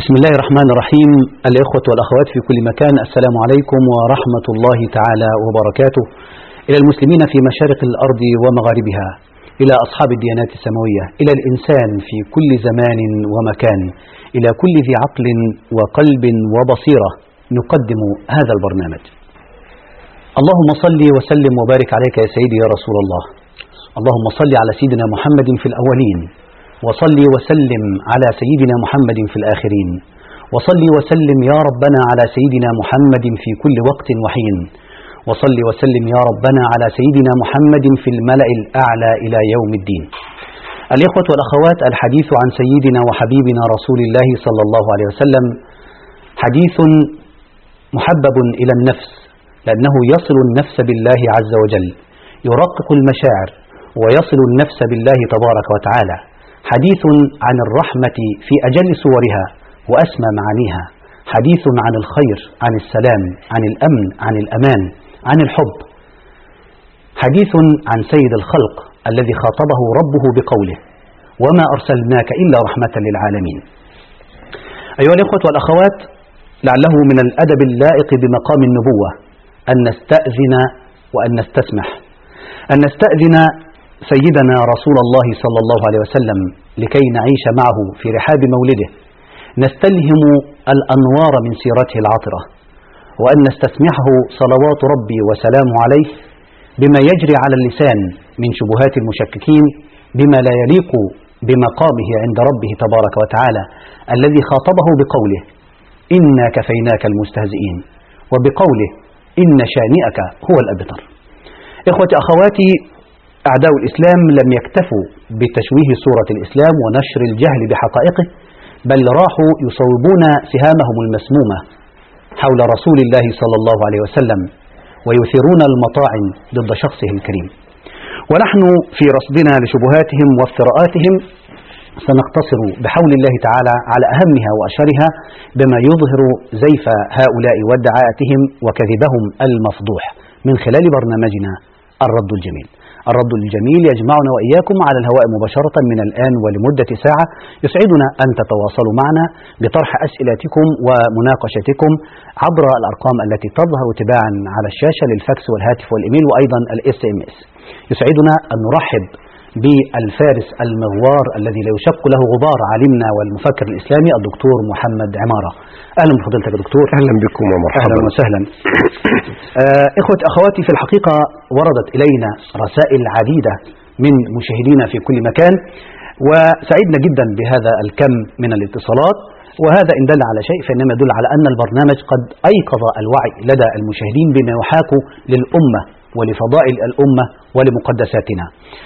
بسم الله الرحمن الرحيم. الإخوة والأخوات في كل مكان، السلام عليكم ورحمة الله تعالى وبركاته. إلى المسلمين في مشارق الأرض ومغاربها، إلى أصحاب الديانات السماوية، إلى الإنسان في كل زمان ومكان، إلى كل ذي عقل وقلب وبصيرة، نقدم هذا البرنامج. اللهم صل وسلم وبارك عليك يا سيدي يا رسول الله. اللهم صل على سيدنا محمد في الأولين، وصل وسلم على سيدنا محمد في الآخرين، وصل وسلم يا ربنا على سيدنا محمد في كل وقت وحين، وصل وسلم يا ربنا على سيدنا محمد في الملأ الأعلى إلى يوم الدين. الإخوة والأخوات، الحديث عن سيدنا وحبيبنا رسول الله صلى الله عليه وسلم حديث محبب إلى النفس، لأنه يصل النفس بالله عز وجل، يرقق المشاعر ويصل النفس بالله تبارك وتعالى. حديث عن الرحمة في أجل صورها وأسمى معانيها، حديث عن الخير، عن السلام، عن الأمن، عن الأمان، عن الحب. حديث عن سيد الخلق الذي خاطبه ربه بقوله: وما أرسلناك إلا رحمة للعالمين. أيها الإخوة والأخوات، لعله من الأدب اللائق بمقام النبوة أن نستأذن وأن نستسمح، أن نستأذن سيدنا رسول الله صلى الله عليه وسلم لكي نعيش معه في رحاب مولده، نستلهم الأنوار من سيرته العطرة، وأن نستسمحه صلوات ربي وسلامه عليه بما يجري على اللسان من شبهات المشككين، بما لا يليق بمقامه عند ربه تبارك وتعالى الذي خاطبه بقوله: إنا كفيناك المستهزئين، وبقوله: إن شانئك هو الأبتر. إخوتي أخواتي، أعداء الإسلام لم يكتفوا بتشويه صورة الإسلام ونشر الجهل بحقائقه، بل راحوا يصوبون سهامهم المسمومة حول رسول الله صلى الله عليه وسلم، ويثيرون المطاعن ضد شخصه الكريم. ونحن في رصدنا لشبهاتهم وافتراءاتهم سنقتصر بحول الله تعالى على أهمها وأشهرها، بما يظهر زيف هؤلاء وادعاءاتهم وكذبهم المفضوح من خلال برنامجنا الرد الجميل. الرد الجميل يجمعنا وإياكم على الهواء مباشرة من الآن ولمدة ساعة. يسعدنا أن تتواصلوا معنا بطرح أسئلتكم ومناقشتكم عبر الأرقام التي تظهر تباعا على الشاشة للفاكس والهاتف والإيميل وأيضا الSMS. يسعدنا أن نرحب بالفارس المغوار الذي لا يشق له غبار، عالمنا والمفكر الإسلامي الدكتور محمد عمارة. أهلا بفضيلتك يا دكتور. أهلا بكم ومرحبا. أهلا وسهلا. إخوة أخواتي، في الحقيقة وردت إلينا رسائل عديدة من مشاهدينا في كل مكان، وسعدنا جدا بهذا الكم من الاتصالات، وهذا إن دل على شيء فإنما يدل على أن البرنامج قد أيقظ الوعي لدى المشاهدين بما يحاك للأمة ولفضائل الأمة ولمقدساتنا،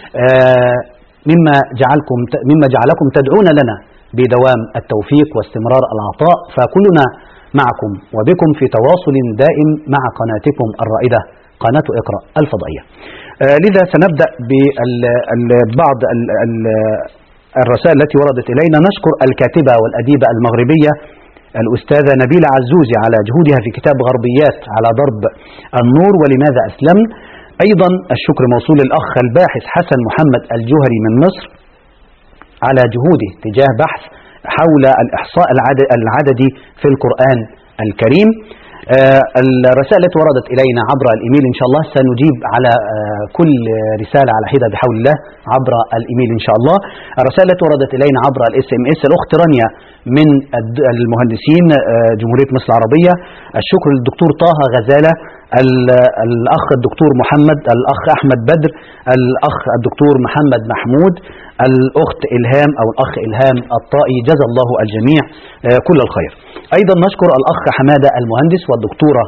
مما جعلكم تدعون لنا بدوام التوفيق واستمرار العطاء، فكلنا معكم وبكم في تواصل دائم مع قناتكم الرائدة، قناة اقرأ الفضائية. لذا سنبدأ ببعض الرسائل التي وردت إلينا. نشكر الكاتبة والأديبة المغربية الأستاذة نبيلة عزوزي على جهودها في كتاب غربيات على ضرب النور ولماذا أسلم. أيضا الشكر موصول للأخ الباحث حسن محمد الجوهري من مصر على جهوده تجاه بحث حول الإحصاء العددي في القرآن الكريم. الرسائل التي وردت إلينا عبر الإيميل إن شاء الله سنجيب على كل رسالة على حدة بحول الله عبر الإيميل إن شاء الله. الرسائل التي وردت إلينا عبر الSMS: الأخت رانيا من المهندسين جمهورية مصر العربية، الشكر للدكتور طه غزالة، الأخ الدكتور محمد، الأخ أحمد بدر، الأخ الدكتور محمد محمود، الأخت إلهام أو الأخ إلهام الطائي، جزا الله الجميع كل الخير. أيضا نشكر الأخ حمادة المهندس والدكتورة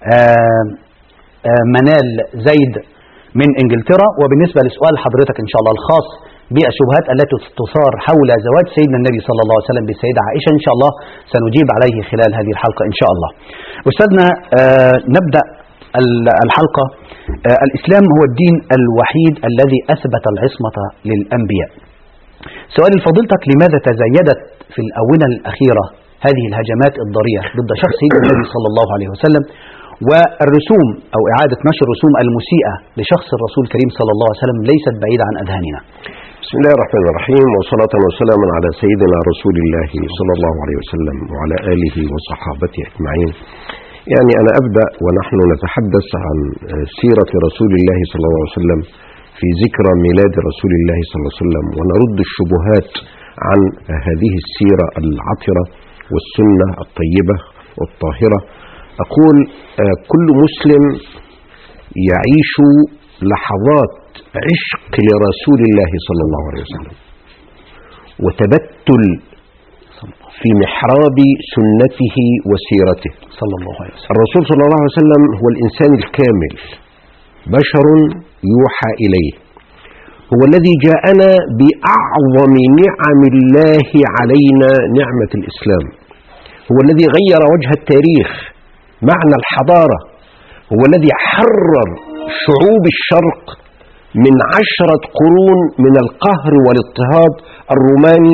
منال زيد من إنجلترا. وبالنسبة لسؤال حضرتك إن شاء الله الخاص بالشبهات التي تثار حول زواج سيدنا النبي صلى الله عليه وسلم بالسيدة عائشة، إن شاء الله سنجيب عليه خلال هذه الحلقة إن شاء الله. أستاذنا، نبدأ الحلقة. الإسلام هو الدين الوحيد الذي أثبت العصمة للأنبياء. سؤال فضيلتك: لماذا تزايدت في الآونة الأخيرة هذه الهجمات الضارية ضد شخص سيدنا النبي صلى الله عليه وسلم، والرسوم أو إعادة نشر الرسوم المسيئة لشخص الرسول الكريم صلى الله عليه وسلم ليست بعيدة عن أذهاننا؟ بسم الله الرحمن الرحيم، وصلاة وسلاما على سيدنا رسول الله صلى الله عليه وسلم وعلى آله وصحابته أجمعين. يعني أنا أبدأ ونحن نتحدث عن سيرة رسول الله صلى الله عليه وسلم في ذكرى ميلاد رسول الله صلى الله عليه وسلم، ونرد الشبهات عن هذه السيرة العطرة والسنة الطيبة والطاهرة. أقول كل مسلم يعيش لحظات عشق لرسول الله صلى الله عليه وسلم وتبتل في محراب سنته وسيرته صلى الله عليه وسلم. الرسول صلى الله عليه وسلم هو الإنسان الكامل، بشر يوحى إليه، هو الذي جاءنا بأعظم نعم الله علينا، نعمة الإسلام. هو الذي غير وجه التاريخ، معنى الحضارة. هو الذي حرر شعوب الشرق من 10 قرون من القهر والاضطهاد الروماني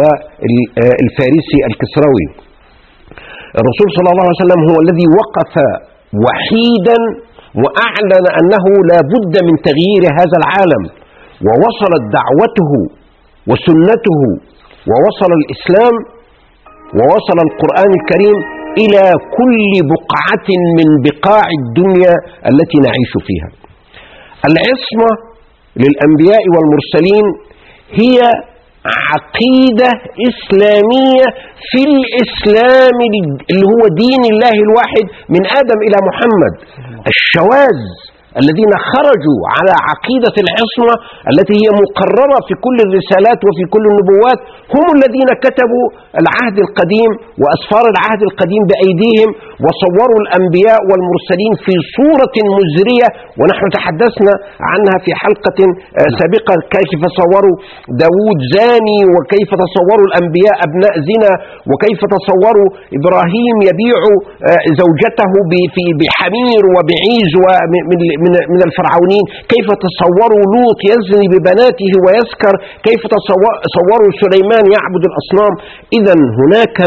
والفارسي الكسروي. الرسول صلى الله عليه وسلم هو الذي وقف وحيدا وأعلن أنه لا بد من تغيير هذا العالم، ووصلت دعوته وسنته ووصل الإسلام ووصل القرآن الكريم إلى كل بقعة من بقاع الدنيا التي نعيش فيها. العصمة للأنبياء والمرسلين هي عقيدة إسلامية في الإسلام اللي هو دين الله الواحد من آدم إلى محمد. الشواذ الذين خرجوا على عقيدة العصمة التي هي مقررة في كل الرسالات وفي كل النبوات هم الذين كتبوا العهد القديم وأسفار العهد القديم بأيديهم، وصوروا الأنبياء والمرسلين في صورة مزرية، ونحن تحدثنا عنها في حلقة سابقة، كيف صوروا داود زاني، وكيف تصوروا الأنبياء أبناء زنا، وكيف تصوروا إبراهيم يبيع زوجته بحمير وبعيز من الفرعونين، كيف تصوروا لوط يزني ببناته ويسكر، كيف تصوروا سليمان يعبد الأصنام. إذن هناك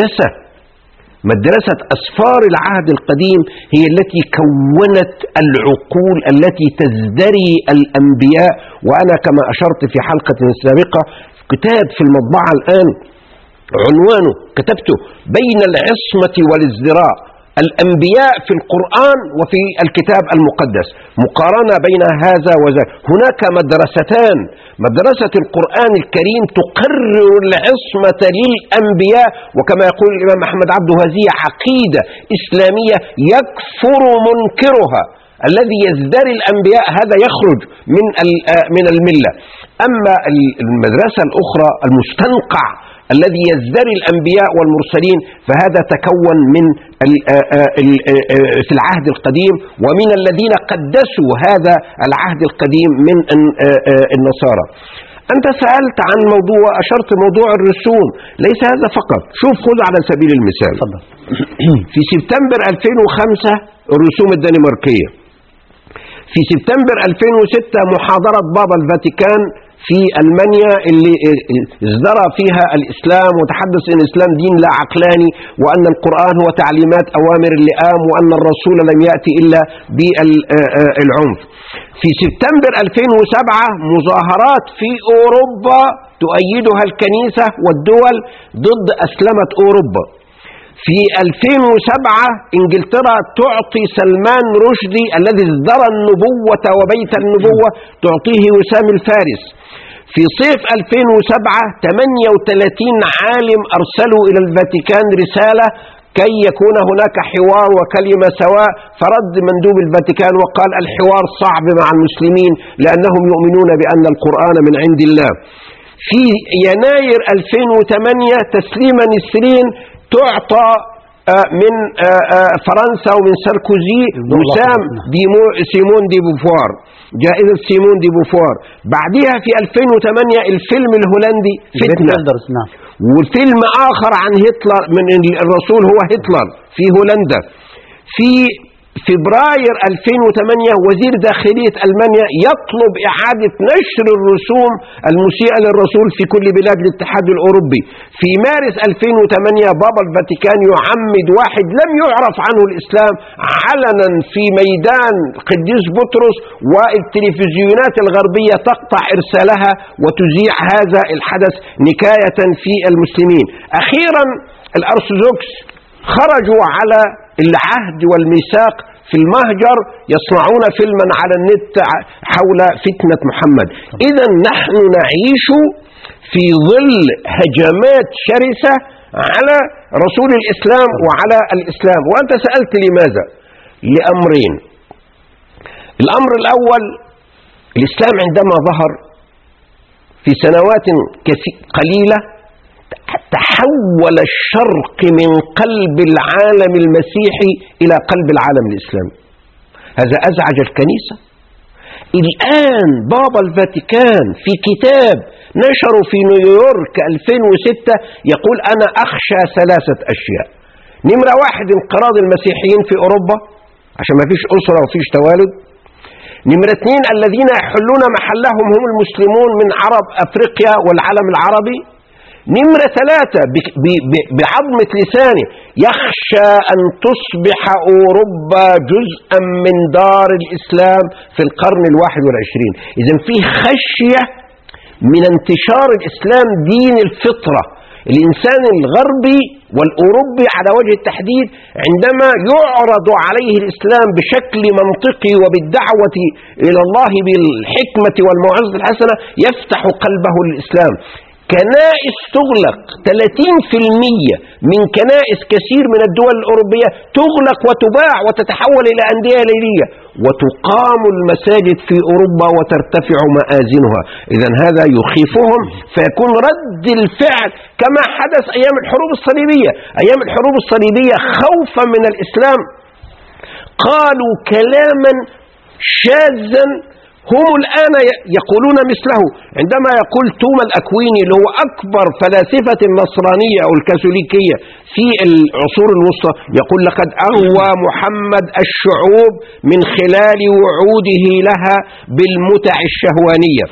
مدرسة أسفار العهد القديم هي التي كونت العقول التي تزدري الأنبياء. وأنا كما أشرت في حلقة سابقة كتاب في المطبعة الآن عنوانه كتبته بين العصمة والازدراء، الأنبياء في القرآن وفي الكتاب المقدس، مقارنة بين هذا وذاك. هناك مدرستان، مدرسة القرآن الكريم تقرر العصمة للأنبياء، وكما يقول الإمام أحمد عبده هذه عقيدة إسلامية يكفر منكرها. الذي يزدري الأنبياء هذا يخرج من الملة. أما المدرسة الأخرى المستنقع الذي يزدري الأنبياء والمرسلين فهذا تكون من في العهد القديم ومن الذين قدسوا هذا العهد القديم من النصارى. أنت سألت عن موضوع، أشرت موضوع الرسوم، ليس هذا فقط. شوف، خذ على سبيل المثال في سبتمبر 2005 الرسوم الدنماركية، في سبتمبر 2006 محاضرة بابا الفاتيكان في ألمانيا اللي ازدرى فيها الإسلام وتحدث أن الإسلام دين لا عقلاني، وأن القرآن هو تعليمات أوامر اللئام، وأن الرسول لم يأتي إلا بالعنف. في سبتمبر 2007 مظاهرات في أوروبا تؤيدها الكنيسة والدول ضد أسلمة أوروبا. في 2007 إنجلترا تعطي سلمان رشدي الذي ازدرى النبوة وبيت النبوة تعطيه وسام الفارس. في صيف 2007 38 عالم أرسلوا إلى الفاتيكان رسالة كي يكون هناك حوار وكلمة سواء، فرد مندوب الفاتيكان وقال الحوار صعب مع المسلمين لأنهم يؤمنون بأن القرآن من عند الله. في يناير 2008 تسليما نسرين تعطى من فرنسا ومن ساركوزي وسام سيمون دي بوفوار، جائزة سيمون دي بوفوار. بعدها في 2008 الفيلم الهولندي فتنة، وفيلم آخر عن هتلر من الرسول هو هتلر في هولندا. في فبراير 2008 وزير داخلية ألمانيا يطلب إعادة نشر الرسوم المسيئة للرسول في كل بلاد الاتحاد الأوروبي. في مارس 2008 بابا الفاتيكان يعمد واحد لم يعرف عنه الإسلام علنا في ميدان قديس بطرس، والتلفزيونات الغربية تقطع إرسالها وتذيع هذا الحدث نكاية في المسلمين. أخيرا الأرثوذكس خرجوا على العهد والميثاق في المهجر، يصنعون فيلما على النت حول فتنة محمد. إذا نحن نعيش في ظل هجمات شرسة على رسول الإسلام وعلى الإسلام. وأنت سألت لماذا؟ لأمرين. الأمر الأول، الإسلام عندما ظهر في سنوات قليلة تحول الشرق من قلب العالم المسيحي إلى قلب العالم الإسلامي. هذا أزعج الكنيسة. الآن بابا الفاتيكان في كتاب نشره في نيويورك 2006 يقول أنا أخشى 3 أشياء. نمرة 1 انقراض المسيحيين في أوروبا عشان ما فيش أسرة وفيش توالد. نمرة 2 الذين يحلون محلهم هم المسلمون من عرب أفريقيا والعالم العربي. نمرة 3 بعظمة لسانه يخشى أن تصبح أوروبا جزءا من دار الإسلام في القرن 21. إذن فيه خشية من انتشار الإسلام دين الفطرة. الإنسان الغربي والأوروبي على وجه التحديد عندما يعرض عليه الإسلام بشكل منطقي وبالدعوة إلى الله بالحكمة والموعظة الحسنة يفتح قلبه للإسلام. كنائس تغلق، 30% من كنائس كثير من الدول الأوروبية تغلق وتباع وتتحول إلى أندية ليلية، وتقام المساجد في أوروبا وترتفع مآذنها. إذن هذا يخيفهم، فيكون رد الفعل كما حدث أيام الحروب الصليبية. أيام الحروب الصليبية خوفا من الإسلام قالوا كلاما شاذا هم الآن يقولون مثله. عندما يقول توما الأكويني اللي هو أكبر فلاسفة النصرانية أو الكاثوليكية في العصور الوسطى، يقول لقد أغوى محمد الشعوب من خلال وعوده لها بالمتع الشهوانية.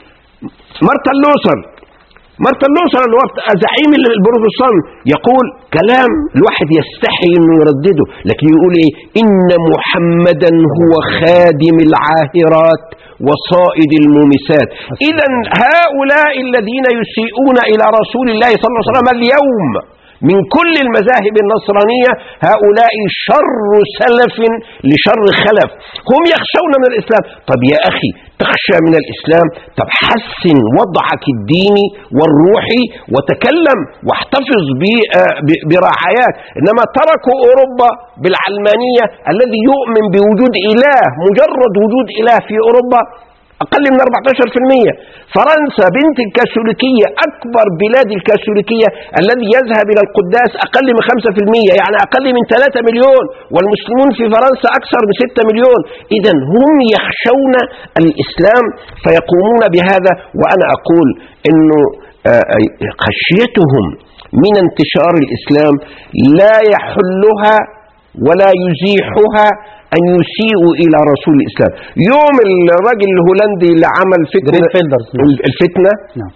مارتن لوثر اللي هو زعيم البروتستانت يقول كلام الواحد يستحي انه يردده، لكن يقول ايه؟ ان محمدا هو خادم العاهرات وصائد المومسات. اذا هؤلاء الذين يسيئون الى رسول الله صلى الله عليه وسلم اليوم من كل المذاهب النصرانية هؤلاء شر سلف لشر خلف، هم يخشون من الإسلام. طب يا أخي تخشى من الإسلام، طب حسن وضعك الديني والروحي وتكلم واحتفظ برعايات. إنما تركوا أوروبا بالعلمانية الذي يؤمن بوجود إله، مجرد وجود إله في أوروبا أقل من 14%. فرنسا بنت الكاثوليكية أكبر بلاد الكاثوليكية الذي يذهب إلى القداس أقل من 5%، يعني أقل من 3 مليون، والمسلمون في فرنسا أكثر من 6 مليون. إذن هم يخشون الإسلام فيقومون بهذا. وأنا أقول إنه خشيتهم من انتشار الإسلام لا يحلها ولا يزيحها أن يسيئوا إلى رسول الإسلام. يوم الرجل الهولندي اللي عمل الفتنة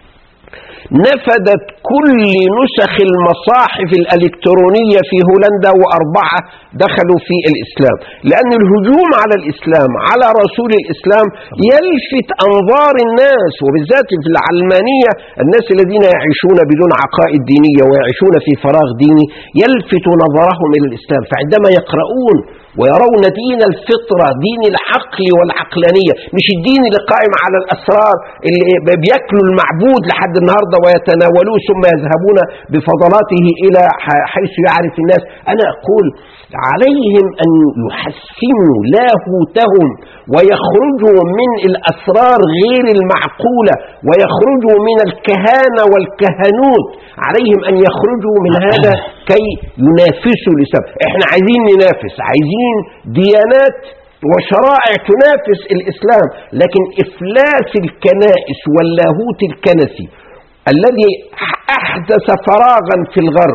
نفدت كل نسخ المصاحف الإلكترونية في هولندا، و4 دخلوا في الإسلام، لأن الهجوم على الإسلام على رسول الإسلام يلفت أنظار الناس، وبالذات في العلمانية الناس الذين يعيشون بدون عقائد دينية ويعيشون في فراغ ديني يلفت نظرهم إلى الإسلام. فعندما يقرؤون ويرون دين الفطرة، دين العقل والعقلانية، مش الدين اللي قائم على الأسرار اللي بيأكلوا المعبود لحد النهاردة ويتناولوه ثم يذهبون بفضلاته إلى حيث يعرف الناس. أنا أقول عليهم أن يحسنوا لاهوتهم ويخرجوا من الأسرار غير المعقولة ويخرجوا من الكهانة والكهنوت. عليهم أن يخرجوا من هذا كي ينافسوا الإسلام. احنا عايزين ننافس، عايزين ديانات وشرائع تنافس الإسلام، لكن إفلاس الكنائس واللاهوت الكنسي الذي أحدث فراغا في الغرب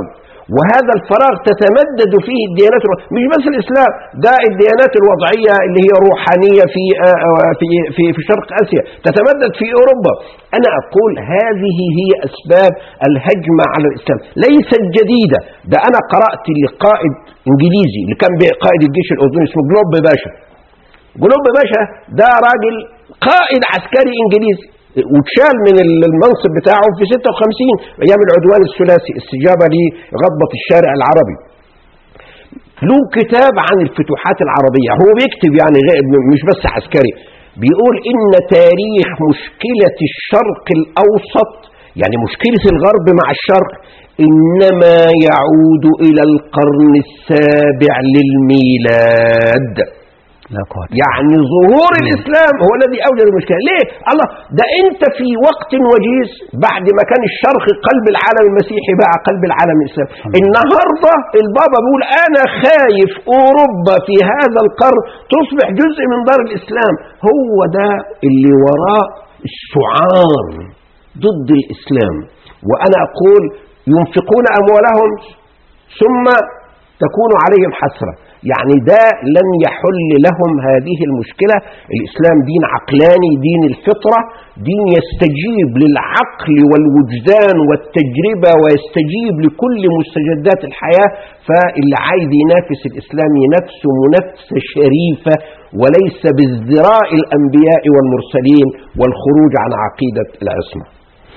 وهذا الفراغ تتمدد فيه الديانات مش بس الإسلام، ده الديانات الوضعية اللي هي روحانية في شرق آسيا، تتمدد في أوروبا. أنا أقول هذه هي أسباب الهجمة على الإسلام، ليست جديدة. ده أنا قرأت لقائد إنجليزي اللي كان قائد الجيش الأردني اسمه جلوب باشا. جلوب باشا ده راجل قائد عسكري إنجليزي، وتشال من المنصب بتاعه في 56 أيام العدوان الثلاثي، استجابة لغضبة الشارع العربي. له كتاب عن الفتوحات العربية، هو بيكتب يعني مش بس عسكري، بيقول إن تاريخ مشكلة الشرق الأوسط، يعني مشكلة الغرب مع الشرق، إنما يعود إلى القرن السابع للميلاد. يعني ظهور الإسلام هو الذي أوجد المشكلة. ليه؟ الله، ده أنت في وقت وجيز بعد ما كان الشرق قلب العالم المسيحي بقى قلب العالم الإسلامي. النهاردة البابا بيقول أنا خايف أوروبا في هذا القرن تصبح جزء من دار الإسلام. هو ده اللي وراء السعار ضد الإسلام. وأنا أقول ينفقون أموالهم ثم تكون عليهم حسرة، يعني ده لن يحل لهم هذه المشكلة. الإسلام دين عقلاني، دين الفطرة، دين يستجيب للعقل والوجدان والتجربة ويستجيب لكل مستجدات الحياة. فاللي عايز ينافس الإسلام ينافسه منافسة شريفة وليس بازدراء الأنبياء والمرسلين والخروج عن عقيدة العصمة.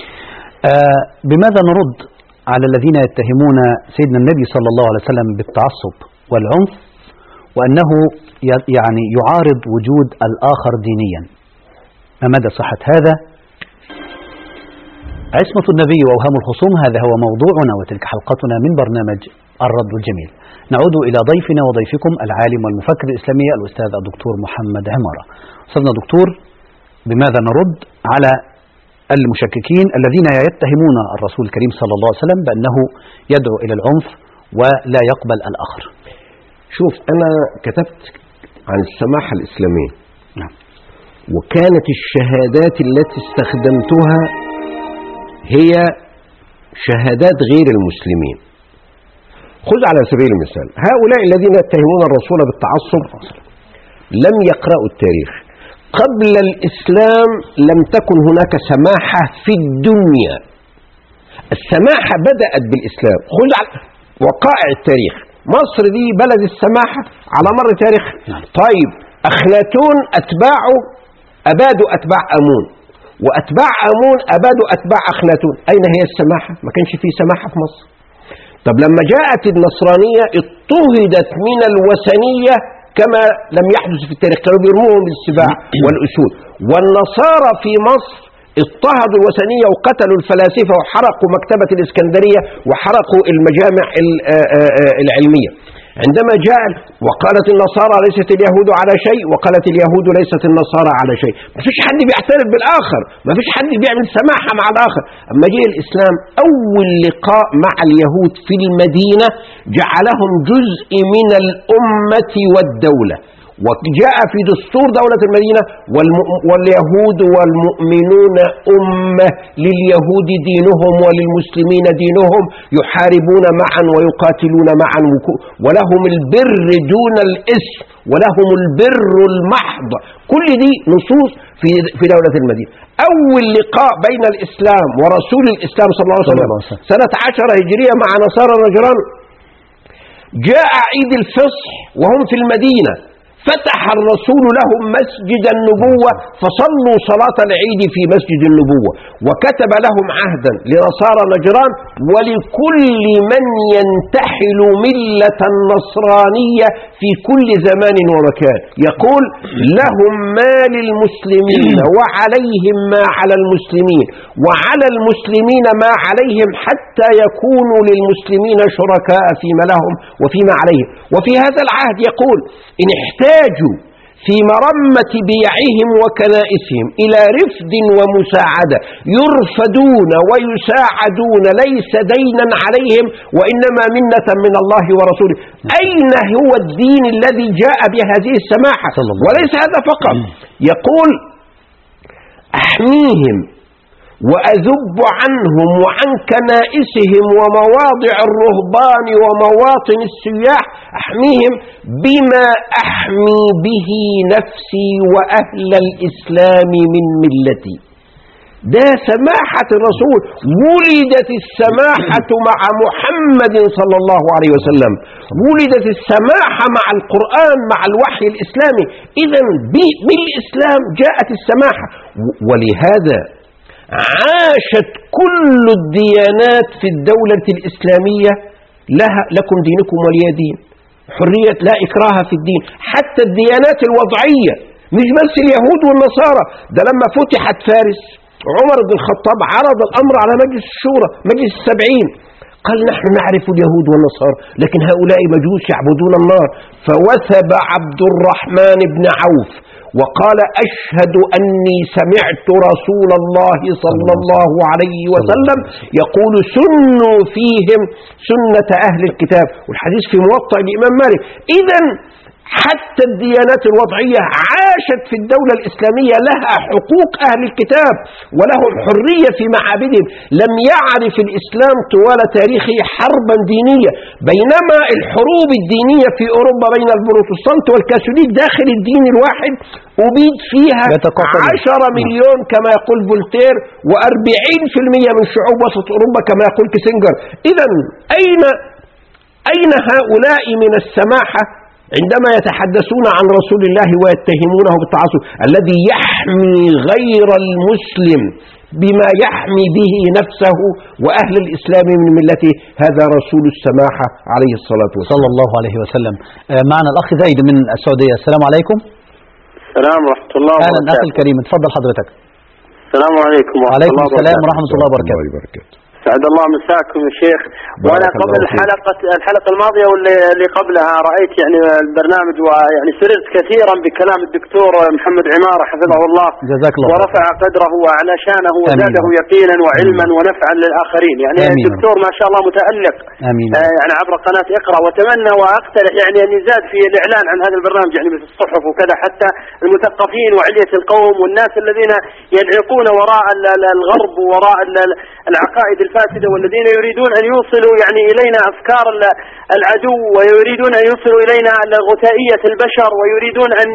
بماذا نرد على الذين يتهمون سيدنا النبي صلى الله عليه وسلم بالتعصب والعنف وأنه يعني يعارض وجود الآخر دينيا؟ ما مدى صحة هذا؟ عصمة النبي وأوهام الخصوم، هذا هو موضوعنا وتلك حلقتنا من برنامج الرد الجميل. نعود إلى ضيفنا وضيفكم العالم والمفكر الإسلامي الأستاذ الدكتور محمد عمارة. أستاذنا دكتور، بماذا نرد على المشككين الذين يتهمون الرسول الكريم صلى الله عليه وسلم بأنه يدعو إلى العنف ولا يقبل الآخر؟ شوف، أنا كتبت عن السماحة الإسلامية. نعم. وكانت الشهادات التي استخدمتها هي شهادات غير المسلمين. خذ على سبيل المثال هؤلاء الذين يتهمون الرسول بالتعصب لم يقرأوا التاريخ. قبل الإسلام لم تكن هناك سماحة في الدنيا. السماحة بدأت بالإسلام. خذ على وقائع التاريخ، مصر دي بلد السماحة على مر تاريخ. طيب، أخناتون أتباعه أبادوا أتباع أمون، وأتباع أمون أبادوا أتباع أخناتون. أين هي السماحة؟ ما كانش فيه سماحة في مصر. طب لما جاءت النصرانية اضطهدت من الوثنية كما لم يحدث في التاريخ، كانوا بيرموهم بالسباع والأسود. والنصارى في مصر اضطهدوا الوثنية وقتلوا الفلاسفة وحرقوا مكتبة الإسكندرية وحرقوا المجامع العلمية. عندما جاء وقالت النصارى ليست اليهود على شيء، وقالت اليهود ليست النصارى على شيء. ما فيش حد بيعترف بالآخر، ما فيش حد بيعمل سماحة مع الآخر. أما جاء الإسلام أول لقاء مع اليهود في المدينة جعلهم جزء من الأمة والدولة، وجاء في دستور دولة المدينة واليهود والمؤمنون أمة، لليهود دينهم وللمسلمين دينهم، يحاربون معا ويقاتلون معا، ولهم البر دون الإثم ولهم البر المحض. كل دي نصوص في دولة المدينة. أول لقاء بين الإسلام ورسول الإسلام صلى الله عليه وسلم سنة 10 هجرية مع نصارى نجران. جاء عيد الفصح وهم في المدينة، فتح الرسول لهم مسجد النبوة فصلوا صلاة العيد في مسجد النبوة، وكتب لهم عهدا لنصارى نجران ولكل من ينتحل ملة النصرانية في كل زمان ومكان، يقول لهم ما للمسلمين وعليهم ما على المسلمين وعلى المسلمين ما عليهم حتى يكونوا للمسلمين شركاء فيما لهم وفيما عليهم. وفي هذا العهد يقول إن احتاجوا في مرمة بيعهم وكنائسهم إلى رفد ومساعدة يرفدون ويساعدون، ليس دينا عليهم وإنما منة من الله ورسوله. أين هو الدين الذي جاء بهذه السماحة؟ وليس هذا فقط، يقول أحميهم وأذب عنهم وعن كنائسهم ومواضع الرهبان ومواطن السياح، أحميهم بما أحمي به نفسي وأهل الإسلام من ملتي. ده سماحة الرسول. ولدت السماحة مع محمد صلى الله عليه وسلم، ولدت السماحة مع القرآن، مع الوحي الإسلامي. إذن بالإسلام جاءت السماحة. ولهذا عاشت كل الديانات في الدولة الإسلامية لكم دينكم ولي دين، حرية لا إكراه في الدين. حتى الديانات الوضعية، مش بس اليهود والنصارى. ده لما فتحت فارس عمر بن الخطاب عرض الأمر على مجلس الشورى، مجلس ال70، قال نحن نعرف اليهود والنصارى لكن هؤلاء مجوس يعبدون النار. فوثب عبد الرحمن بن عوف وقال أشهد أني سمعت رسول الله صلى الله عليه وسلم يقول سنوا فيهم سنة أهل الكتاب، والحديث في موطأ الإمام مالك. إذن حتى الديانات الوضعية عاشت في الدولة الإسلامية، لها حقوق أهل الكتاب ولهم حرية في معابدهم. لم يعرف الإسلام طوال تاريخه حربا دينية، بينما الحروب الدينية في أوروبا بين البروتستانت والكاثوليك داخل الدين الواحد أبيد فيها 10 مليون كما يقول فولتير، و40% من شعوب وسط أوروبا كما يقول كيسنجر. إذن أين هؤلاء من السماحة عندما يتحدثون عن رسول الله ويتهمونه بالتعصب؟ الذي يحمي غير المسلم بما يحمي به نفسه وأهل الإسلام من ملته، هذا رسول السماحة عليه الصلاة والسلام صلى الله عليه وسلم. معنا الأخ زيد من السعودية. السلام عليكم. السلام ورحمة الله وبركاته. أهلا أخي الكريم، تفضل حضرتك. السلام عليكم ورحمة الله وبركاته. السلام ورحمة الله وبركاته. سعد الله مساكم يا شيخ. وانا قبل الحلقة الماضية واللي قبلها رأيت يعني البرنامج، ويعني سررت كثيرا بكلام الدكتور محمد عمارة حفظه الله، جزاك الله ورفع قدره وأعلى شانه وزاده يقينا وعلما ونفعا للآخرين. يعني الدكتور ما شاء الله متألق يعني عبر قناة اقرأ، واتمنى واقترح يعني ان يزاد في الاعلان عن هذا البرنامج يعني في الصحف وكذا، حتى المثقفين وعلية القوم والناس الذين ينعقون وراء الغرب ووراء العقائد الفاسدة، والذين يريدون أن يوصلوا يعني إلينا أفكار العدو، ويريدون أن يوصلوا إلينا غثائية البشر، ويريدون أن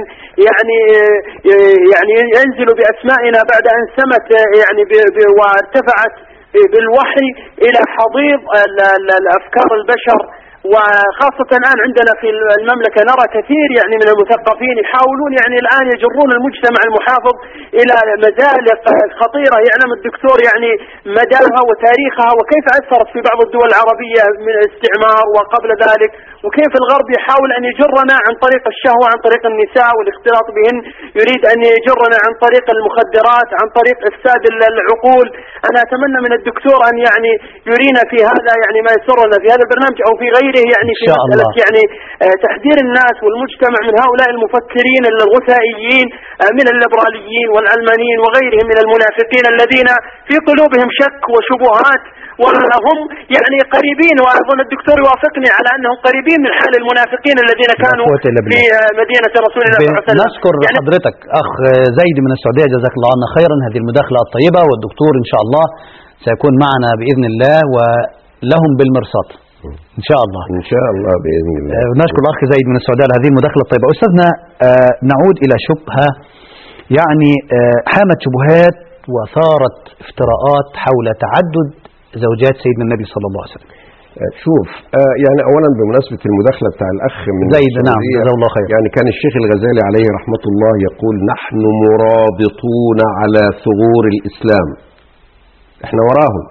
يعني ينزلوا بأسمائنا بعد أن سمت يعني وارتفعت بالوحي إلى حضيض الأفكار البشر. وخاصة الآن عندنا في المملكة نرى كثير يعني من المثقفين يحاولون يعني الآن يجرون المجتمع المحافظ إلى مزالق خطيرة. يعلم الدكتور يعني مداها وتاريخها، وكيف أثرت في بعض الدول العربية من الاستعمار وقبل ذلك، وكيف الغرب يحاول أن يجرنا عن طريق الشهوة، عن طريق النساء والاختلاط بهن، يريد أن يجرنا عن طريق المخدرات، عن طريق إفساد العقول. أنا أتمنى من الدكتور أن يعني يرينا في هذا يعني ما يسرنا في هذا البرنامج أو في غيره، يعني في مسألة يعني تحذير الناس والمجتمع من هؤلاء المفكرين الغثائيين من الليبراليين والعلمانيين وغيرهم من المنافقين الذين في قلوبهم شك وشبهات، وهم يعني قريبين، وأظن الدكتور يوافقني على أنهم قريبين من حال المنافقين الذين كانوا في مدينة رسول الله صلى الله عليه وسلم. نشكر يعني حضرتك أخ زيد من السعودية، جزاك الله عنا خيرا هذه المداخلة الطيبة، والدكتور إن شاء الله سيكون معنا بإذن الله ولهم بالمرصاد إن شاء الله. إن شاء الله بإذن الله. نشكر الأخ زيد من السعودية على هذه المداخلة الطيبة. أستاذنا نعود إلى شبهة يعني حامت شبهات وثارت افتراءات حول تعدد زوجات سيدنا النبي صلى الله عليه وسلم. شوف يعني أولا بمناسبة المداخلة بتاع الأخ من زيد، نعم جزاه الله خير، يعني كان الشيخ الغزالي عليه رحمة الله يقول نحن مرابطون على ثغور الإسلام، احنا وراهم،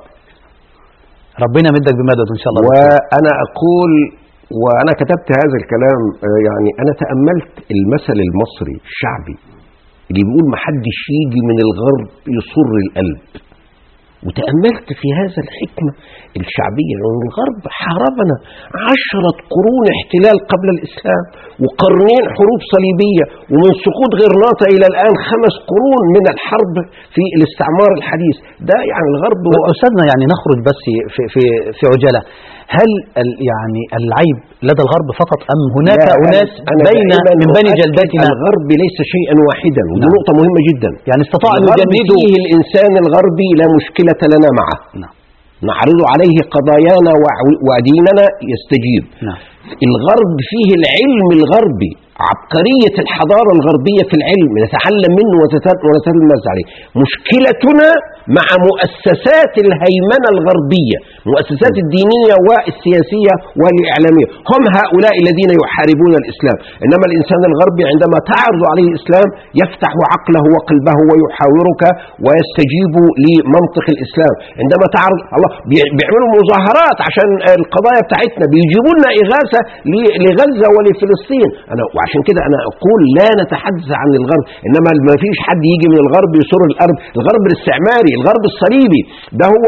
ربنا مدك بمدد إن شاء الله. وأنا أقول وأنا كتبت هذا الكلام يعني أنا تأملت المثل المصري الشعبي اللي بيقول محدش يجي من الغرب يصر القلب، وتأملت في هذا الحكمة الشعبية. لأن الغرب حاربنا 10 قرون احتلال قبل الإسلام، وقرنين حروب صليبية، ومن سقوط غرناطة إلى الآن 5 قرون من الحرب في الاستعمار الحديث. ده يعني الغرب. أستاذنا يعني نخرج بس في عجالة، هل يعني العيب لدى الغرب فقط أم هناك أناس من بني جلدتنا؟ الغرب ليس شيئا واحدا، ودي نقطة مهمة جدا. يعني استطاع أن يجندوا فيه الإنسان الغربي لا مشكلة لنا معه. نعرض عليه قضايانا وديننا يستجيب. الغرب فيه العلم الغربي، عبقرية الحضارة الغربية في العلم، نتعلم منه ونتلمذ عليه. مشكلتنا مع مؤسسات الهيمنة الغربية، مؤسسات الدينية والسياسية والإعلامية، هم هؤلاء الذين يحاربون الإسلام. إنما الإنسان الغربي عندما تعرض عليه الإسلام يفتح عقله وقلبه ويحاورك ويستجيب لمنطق الإسلام. عندما تعرض الله بيعملوا مظاهرات عشان القضايا بتاعتنا، بيجيبوا لنا إغاثة لغزة ولفلسطين. وعشان كده أنا أقول لا نتحدث عن الغرب، إنما ما فيش حد يجي من الغرب يصر الأرض. الغرب الاستعماري، الغرب الصليبي، ده هو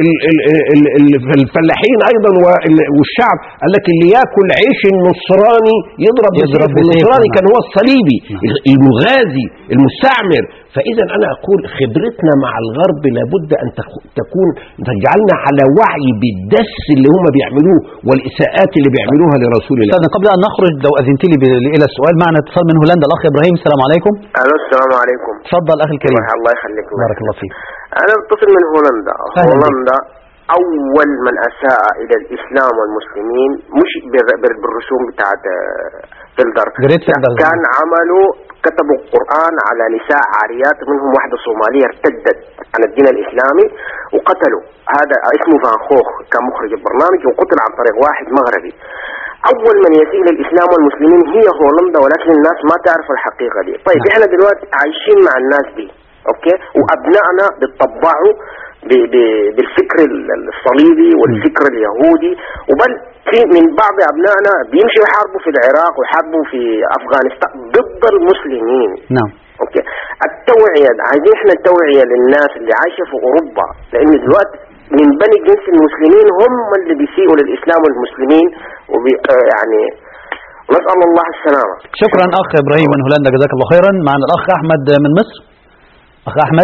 الفلاحين أيضا والشعب قال لك اللي يأكل عيش النصراني يضرب النصراني كان هو الصليبي المغازي المستعمر. فإذا أنا أقول خبرتنا مع الغرب لابد أن تجعلنا على وعي بالدس اللي هم بيعملوه والإساءات اللي بيعملوها لرسول الله. قبل أن نخرج لو أذنت لي إلى السؤال، معنا اتصال من هولندا الأخ إبراهيم. السلام عليكم. ألو السلام عليكم. تفضل أخي الكريم. الله يخليك. بارك الله فيك. أنا اتصل من هولندا. هولندا أول من أساء إلى الإسلام والمسلمين مش بالرسوم بتاعت فيلدر، كان عملوا كتبوا القرآن على نساء عاريات، منهم واحدة صومالية ارتدت عن الدين الإسلامي وقتلوا. هذا اسمه فان خوخ كان مخرج البرنامج، وقتل عن طريق واحد مغربي. أول من يسيء للإسلام والمسلمين هي هولندا، ولكن الناس ما تعرف الحقيقة دي. طيب احنا دلوقتي عايشين مع الناس دي، اوكي، وأبنائنا بيتطبعوا بالفكر الصليبي والفكر اليهودي، وبل في من بعض أبنائنا بيمشوا يحاربوا في العراق ويحاربوا في أفغانستان ضد المسلمين. نعم. اوكي، التوعية عايزين احنا التوعية للناس اللي عايشة في أوروبا، لأن دلوقتي من بني جنس المسلمين هم اللي بيسيئوا للإسلام والمسلمين يعني نسأل الله السلامة. شكرا أخ إبراهيم من هولندا، جزاك الله خيرا. معنا الأخ أحمد من مصر. أخ أحمد،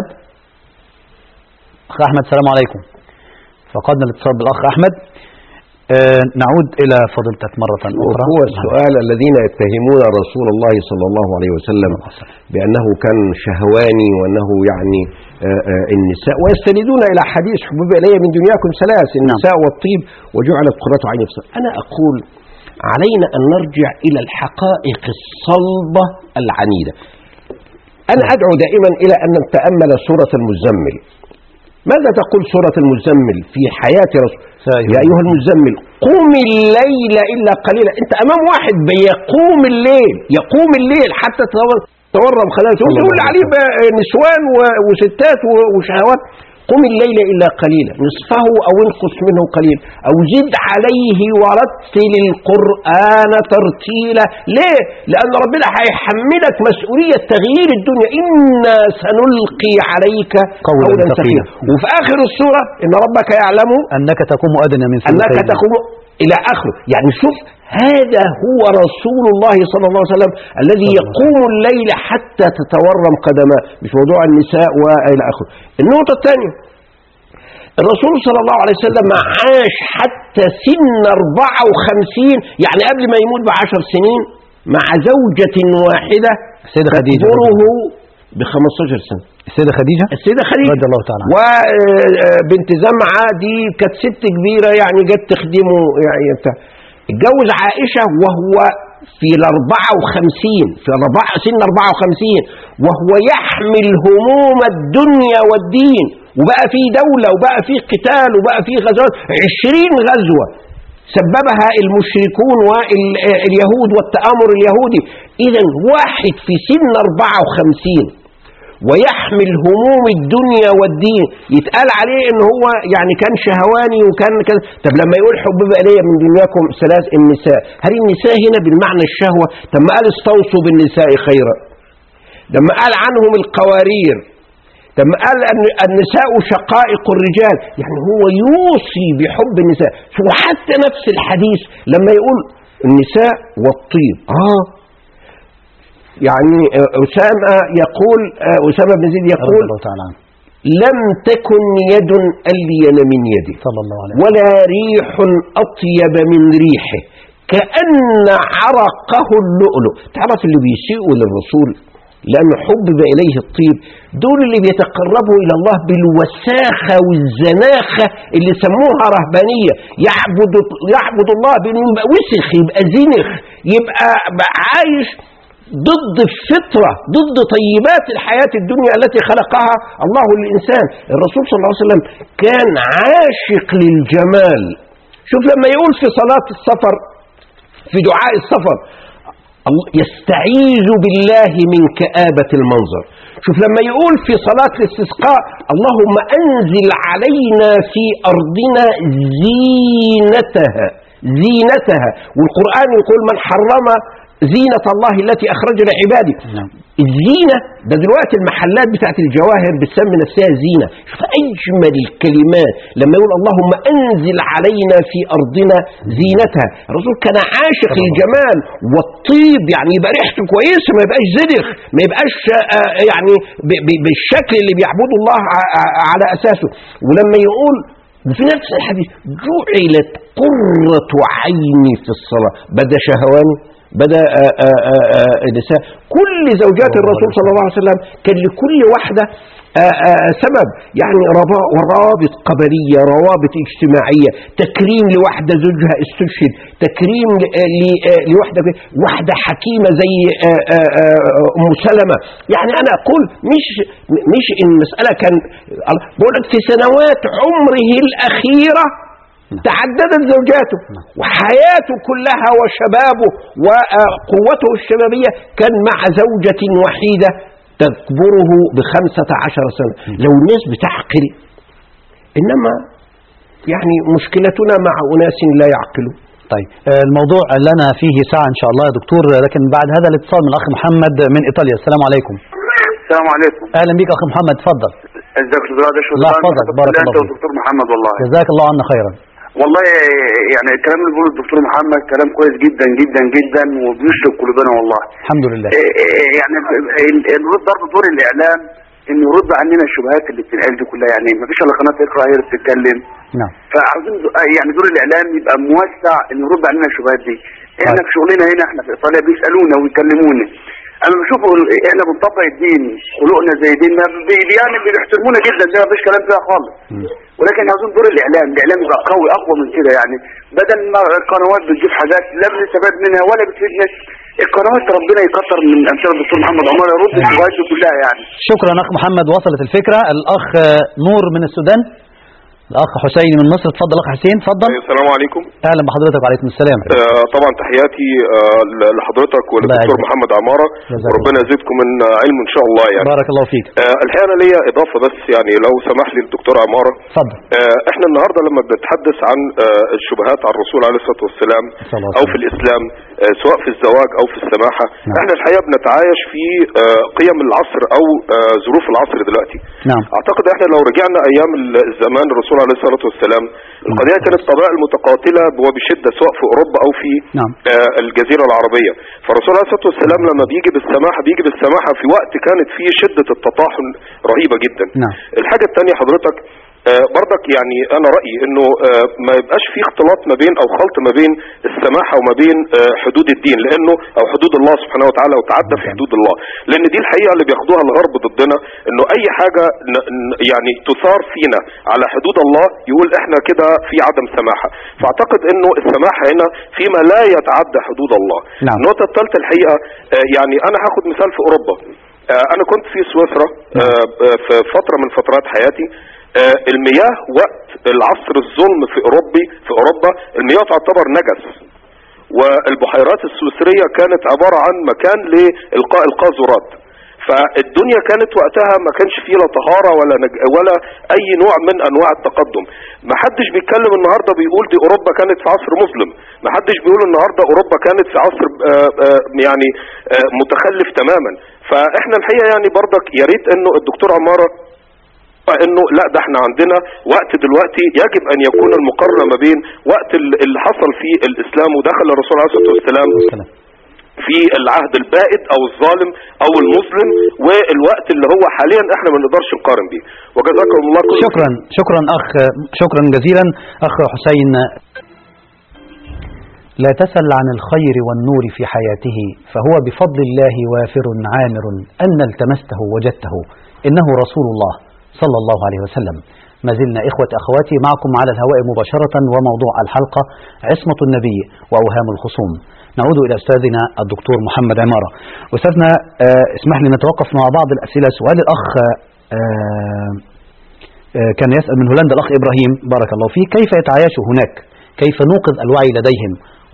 السلام عليكم. فقدنا الاتصال بالأخ أحمد. نعود إلى فضيلتك مرة أخرى. هو السؤال الذين يتهمون رسول الله صلى الله عليه وسلم بأنه كان شهواني وأنه يعني النساء، ويستندون إلى حديث حبب إلي من دنياكم ثلاث، النساء والطيب وجعلت قرة عيني في الصلاة. أنا أقول علينا أن نرجع إلى الحقائق الصلبة العنيدة. أنا أدعو دائما إلى أن نتأمل سورة المزمل. ماذا تقول سورة المزمل في حياة رسول؟ يا أيها المزمل قوم الليل إلا قليلا. أنت أمام واحد بيقوم الليل، يقوم الليل حتى تورم خلاص، يقول عليه نسوان وستات وشهوات. قم الليل إلا قليلا نصفه أو انقص منه قليل أو زد عليه ورتل القرآن ترتيلا. ليه؟ لأن ربنا هيحملك مسؤولية تغيير الدنيا. إنا سنلقي عليك قولا ثقيلا. وفي آخر السورة إن ربك يعلم أنك تقوم أدنى من أنك تقوم إلى آخره. يعني شوف، هذا هو رسول الله صلى الله عليه وسلم الذي يقوم الليل حتى تتورم قدماه، مش موضوع النساء وإلى آخره. النقطة الثانية، الرسول صلى الله عليه وسلم عاش حتى سن 54، يعني قبل ما يموت ب10 سنين، مع زوجة واحدة السيدة خديجة تكبره ب15 سنة. السيدة خديجة رضي الله تعالى عنها. وبنت زمعة دي كانت ست كبيرة، يعني جت تخدمه، يعني اتجوز عائشة وهو في 54، في سن 54، وهو يحمل هموم الدنيا والدين، وبقى في دولة وبقى في قتال وبقى في غزوات، 20 غزوة سببها المشركون واليهود والتآمر اليهودي. إذا واحد في سن 54 ويحمل هموم الدنيا والدين يتقال عليه ان هو يعني كان شهواني وكان كذا. طب لما يقول حبب إلي من دنياكم ثلاث النساء، هل النساء هنا بالمعنى الشهوة؟ طب ما قال استوصوا بالنساء خيرا، لما قال عنهم القوارير، لما قال أن النساء شقائق الرجال، يعني هو يوصي بحب النساء. وحتى نفس الحديث لما يقول النساء والطيب، يعني أسامة بن زيد يقول لم تكن يد ألين من يده صلى الله عليه وسلم، ولا ريح أطيب من ريحه كأن عرقه اللؤلؤ. تعرف اللي بيسيئوا للرسول لأن حبب إليه الطيب دول اللي بيتقربوا إلى الله بالوساخة والزناخة اللي سموها رهبانية. يعبد الله بأنه يبقى وسخ، يبقى زنخ، يبقى عايش ضد الفطرة، ضد طيبات الحياة الدنيا التي خلقها الله للإنسان. الرسول صلى الله عليه وسلم كان عاشق للجمال. شوف لما يقول في صلاة السفر، في دعاء السفر، يستعيذ بالله من كآبة المنظر. شوف لما يقول في صلاة الاستسقاء اللهم أنزل علينا في أرضنا زينتها. والقرآن يقول من حرم زينة الله التي أخرج لعباده. الزينة ده دلوقتي المحلات بتاعت الجواهر بتسمي نفسها زينة. شوف أجمل الكلمات لما يقول اللهم أنزل علينا في أرضنا زينتها. الرسول كان عاشق للجمال والطيب، يعني يبقى ريحته كويسة، ما يبقاش زنخ، ما يبقاش يعني بالشكل اللي بيعبدوا الله على أساسه. ولما يقول في نفس الحديث جعلت قرة عيني في الصلاة، بدأ شهواني، بدأ نساء. كل زوجات الرسول صلى الله عليه وسلم كان لكل واحدة سبب، يعني روابط قبلية، روابط اجتماعية، تكريم لواحدة زوجها استشهد، تكريم لواحدة حكيمة زي أم سلمة. يعني أنا أقول مش إن المسألة كان بقولك في سنوات عمره الأخيرة تعددت زوجاته، وحياته كلها وشبابه وقوته الشبابية كان مع زوجة وحيدة تكبره ب15 سنة. لو الناس بتعقل، إنما يعني مشكلتنا مع أناس لا يعقلون. طيب الموضوع لنا فيه ساعة إن شاء الله يا دكتور، لكن بعد هذا الاتصال من الأخ محمد من إيطاليا. السلام عليكم. السلام عليكم. أهلا بك أخي محمد، تفضل. ازيك يا استاذ؟ الله يحفظك، بارك الله فيك. دكتور محمد والله جزاك الله عنا خيرا. والله يعني الكلام اللي بيقوله الدكتور محمد كلام كويس جدا جدا جدا وبيشرب قلوبنا والله. الحمد لله. يعني نرد برضه دور الاعلام انه يرد عننا الشبهات اللي بتنقال دي كلها، يعني ما فيش الا قناه اقرا هي اللي بتتكلم. نعم. فعاوزين يعني دور الاعلام يبقى موسع انه يرد عننا الشبهات دي. احنا في شغلنا هنا، احنا في ايطاليا بيسالونا ويكلمونا، انا بشوفه احنا بنطبق الدين، خلقنا زي ديننا، يعني بيحترمونا جدا، ده مفيش كلام فيها خالص. ولكن عاوزين دور الاعلام يبقى قوي اقوى من كده. يعني بدل ما القنوات بتجيب حاجات لا بنستفاد منها ولا بتفيد ناس، القنوات ربنا يكتر من امثال الدكتور محمد عمر يرد الشبهات دي كلها. يعني شكرا اخ محمد، وصلت الفكره. الاخ نور من السودان، الاخ حسين من مصر. اتفضل اخ حسين، اتفضل. السلام عليكم. اهلا بحضرتك. وعليكم السلام. طبعا تحياتي لحضرتك وللدكتور محمد عمارة، وربنا يزيدكم من علم ان شاء الله. يعني بارك الله فيك. الحقيقه انا ليا اضافه بس، يعني لو سمح لي الدكتور عمارة. اتفضل. احنا النهارده لما بنتحدث عن الشبهات عن الرسول عليه الصلاه والسلام او في الاسلام، سواء في الزواج او في السماحه، احنا الحقيقه بنتعايش في قيم العصر او ظروف العصر دلوقتي. نعم. اعتقد احنا لو رجعنا ايام الزمان الرسول عليه الصلاه والسلام، القضيه كانت قضايا المتقاتله وبشده سواء في اوروبا او في الجزيره العربيه. فالرسول عليه الصلاه والسلام لما بيجي بالسماحه في وقت كانت فيه شده التطاحن رهيبه جدا. نعم. الحاجه الثانيه حضرتك برضك، يعني انا رايي انه ما يبقاش في اختلاط ما بين او خلط ما بين السماحه وما بين حدود الدين، لانه او حدود الله سبحانه وتعالى، وتعدى في حدود الله. لان دي الحقيقه اللي بياخدوها الغرب ضدنا، انه اي حاجه يعني تثار فينا على حدود الله يقول احنا كده في عدم سماحه. فاعتقد انه السماحه هنا فيما لا يتعدى حدود الله. نعم. النقطه الثالثه الحقيقه، يعني انا هاخد مثال في اوروبا. انا كنت في سويسرا في فتره من فترات حياتي. المياه وقت العصر الظلم في اوروبا المياه تعتبر نجس، والبحيرات السويسرية كانت عبارة عن مكان لإلقاء القاذورات. فالدنيا كانت وقتها ما كانش فيه لا طهارة ولا اي نوع من انواع التقدم. ما حدش بيتكلم النهاردة بيقول دي اوروبا كانت في عصر مسلم، ما حدش بيقول النهاردة اوروبا كانت في عصر يعني متخلف تماما. فاحنا الحقيقة يعني برضك يا ريت انه الدكتور عمارة انه لا، ده احنا عندنا وقت دلوقتي يجب ان يكون المقارنة ما بين وقت اللي حصل فيه الاسلام ودخل الرسول عليه الصلاة والسلام في العهد البائد او الظالم او المظلم والوقت اللي هو حاليا احنا ما نقدرش نقارن بيه. وجزاكم الله كل شكرا جزيلا اخ حسين. لا تسل عن الخير والنور في حياته، فهو بفضل الله وافر عامر، أن التمسته وجدته، إنه رسول الله صلى الله عليه وسلم. ما زلنا إخوة أخواتي معكم على الهواء مباشرة، وموضوع الحلقة عصمة النبي وأوهام الخصوم. نعود إلى أستاذنا الدكتور محمد عمارة. أستاذنا اسمح لي نتوقف مع بعض الأسئلة. سؤال الأخ كان يسأل من هولندا الأخ إبراهيم بارك الله فيه، كيف يتعايشوا هناك؟ كيف نوقظ الوعي لديهم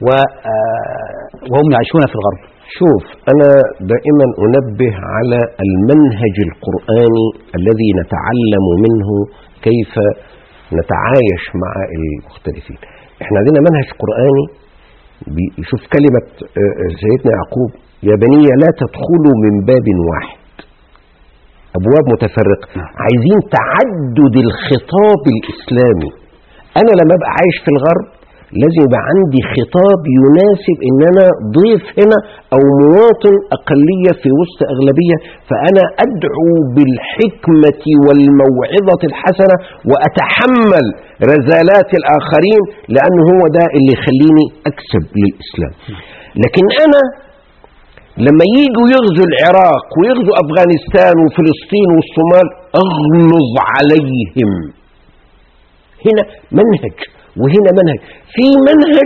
وهم يعيشون في الغرب؟ شوف، أنا دائما أنبه على المنهج القرآني الذي نتعلم منه كيف نتعايش مع المختلفين. احنا عندنا منهج قرآني بيشوف كلمة سيدنا يعقوب: يا بني لا تدخلوا من باب واحد، أبواب متفرقة. عايزين تعدد الخطاب الإسلامي. أنا لما أبقى عايش في الغرب لازم يبقى عندي خطاب يناسب ان انا ضيف هنا او مواطن اقلية في وسط اغلبية، فانا ادعو بالحكمة والموعظة الحسنة واتحمل رذالات الاخرين، لان هو ده اللي يخليني اكسب للاسلام. لكن انا لما ييجوا يغزوا العراق ويغزوا افغانستان وفلسطين والصومال اغلظ عليهم. هنا منهج وهنا منهج، في منهج.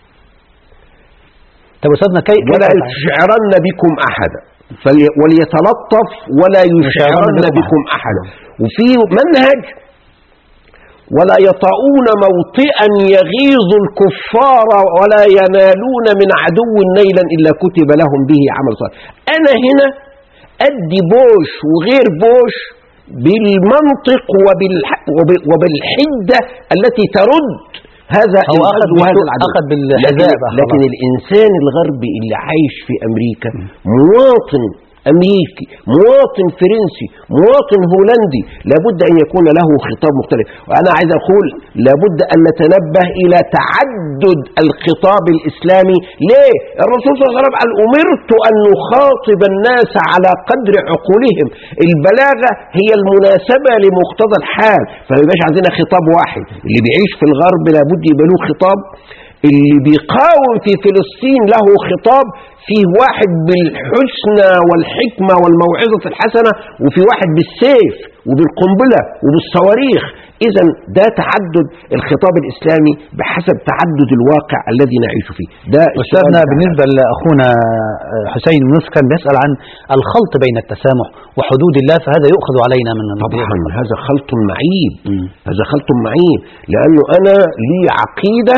طب أستاذنا ولا يشعرن بكم أحدا وليتلطف ولا يشعرن بكم أحدا، وفي منهج ولا يطؤون موطئا يغيظ الكفار ولا ينالون من عدو نيلا إلا كتب لهم به عمل صالح. أنا هنا أدي بوش وغير بوش بالمنطق وبالحدة التي ترد هذا الغزو وهذا العدو. لكن الإنسان الغربي اللي عايش في أمريكا، مواطن أمريكي، مواطن فرنسي، مواطن هولندي، لابد أن يكون له خطاب مختلف. وأنا عايز أقول لابد أن نتنبه إلى تعدد الخطاب الإسلامي. ليه؟ الرسول صلى الله عليه وسلم قال: أمرت أن نخاطب الناس على قدر عقولهم. البلاغة هي المناسبة لمقتضى الحال، فما يبقاش عندنا خطاب واحد. اللي بيعيش في الغرب لابد يبقى له خطاب، اللي بيقاوم في فلسطين له خطاب، فيه واحد بالحسنى والحكمة والموعظة الحسنة، وفي واحد بالسيف وبالقنبلة وبالصواريخ. إذن ده تعدد الخطاب الإسلامي بحسب تعدد الواقع الذي نعيش فيه. ده أستاذنا بالنسبة لأخونا حسين يونس كان بيسأل عن الخلط بين التسامح وحدود الله، فهذا يؤخذ علينا من طبعا هذا خلط معيب. هذا خلط معيب، لأنه أنا لي عقيدة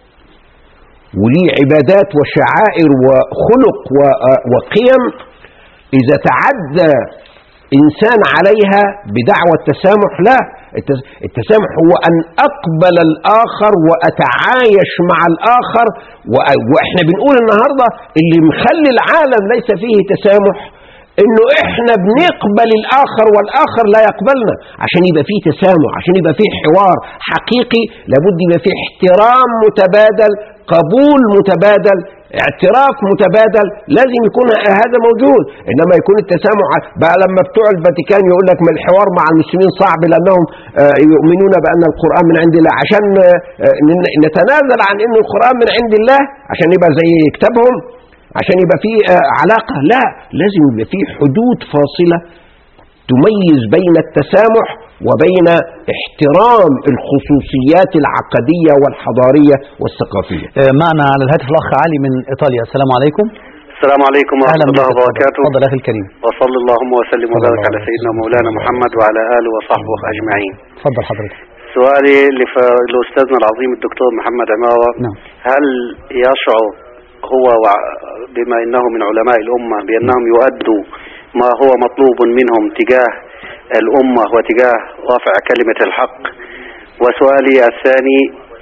ولي عبادات وشعائر وخلق وقيم، إذا تعدى إنسان عليها بدعوى التسامح، لا. التسامح هو أن أقبل الآخر وأتعايش مع الآخر. وإحنا بنقول النهاردة اللي مخلي العالم ليس فيه تسامح إنه إحنا بنقبل الآخر والآخر لا يقبلنا. عشان يبقى فيه تسامح، عشان يبقى فيه حوار حقيقي، لابد يبقى فيه احترام متبادل، قبول متبادل، اعتراف متبادل. لازم يكون هذا موجود. انما يكون التسامح بقى لما بتوع الفاتيكان يقول لك: ما الحوار مع المسلمين صعب لانهم يؤمنون بان القرآن من عند الله، عشان نتنازل عن ان القرآن من عند الله عشان يبقى زي كتابهم، عشان يبقى فيه علاقة. لا، لازم يبقى فيه حدود فاصلة تميز بين التسامح وبين احترام الخصوصيات العقدية والحضارية والثقافية. معنا على الهاتف الأخ علي من إيطاليا. السلام عليكم. السلام عليكم ورحمة الله وبركاته. تفضل أخي الكريم. وصلى اللهم وسلم وبارك على سيدنا مولانا محمد وعلى آله وصحبه أجمعين. تفضل حضرتك. سؤالي لأستاذنا العظيم الدكتور محمد عمارة. نعم. هل يشعر هو بما إنه من علماء الأمة بأنهم يؤدوا ما هو مطلوب منهم تجاه الأمة وتجاه رفع كلمة الحق؟ وسؤالي الثاني: